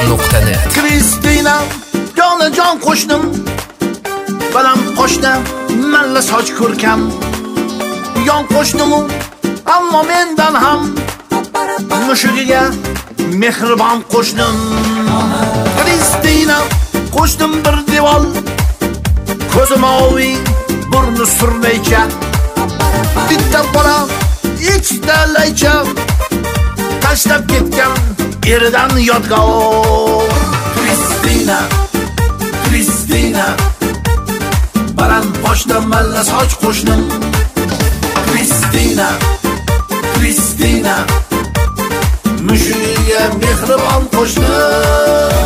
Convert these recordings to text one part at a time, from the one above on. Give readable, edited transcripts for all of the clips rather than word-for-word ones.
mustafa.net. Kristina jonajon qo'shnim, baland qo'shni malla soch ko'rkam, yon qo'shnimu ammo mendan ham mushugiga mehribon qo'shnim. Kristina qo'shnim bir devol, ko'zi moviy, burni surnaycha, bitta bola ichda laycha, tashlab ketgan eridan yodgor. Kristina baland boshda malla soch qo'shnim. Kristina mushugiga mehribon qo'shnim.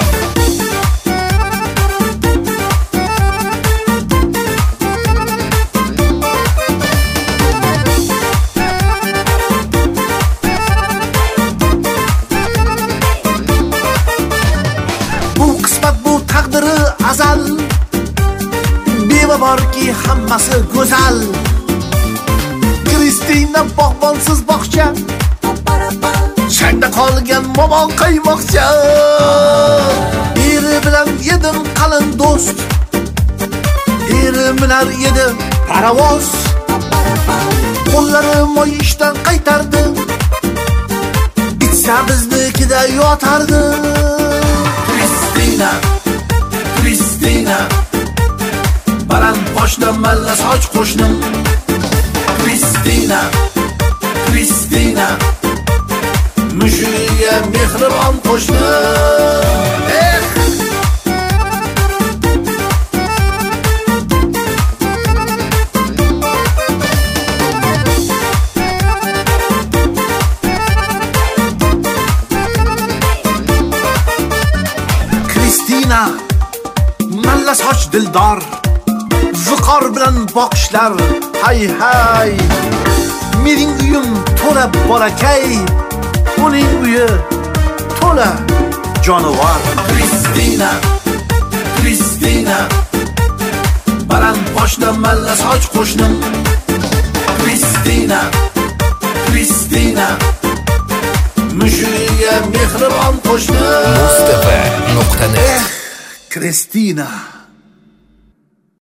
Taqdiri azal, beva borki hammasi go'zal. Kristina bog'bonsiz bog'cha, changda qolgan momon qaymoqcha. Eri bilan edim qalin do'st, eri minar edi parovoz. Qo'llari moy ishdan qaytardi, ichsa biznikida yotardi. Kristina baland boshda malla soch qo'shnim. Kristina mushugiga mehribon qo'shnim. Kristina malla soch dildor, viqor bilan boqishlar hay hay. Mening uyim to'la borakay, uning uyi to'la jonivor. Kristina baland boshda malla soch qo'shnim. Kristina mushugiga mehribon qo'shnim. mustafa.net. Kristina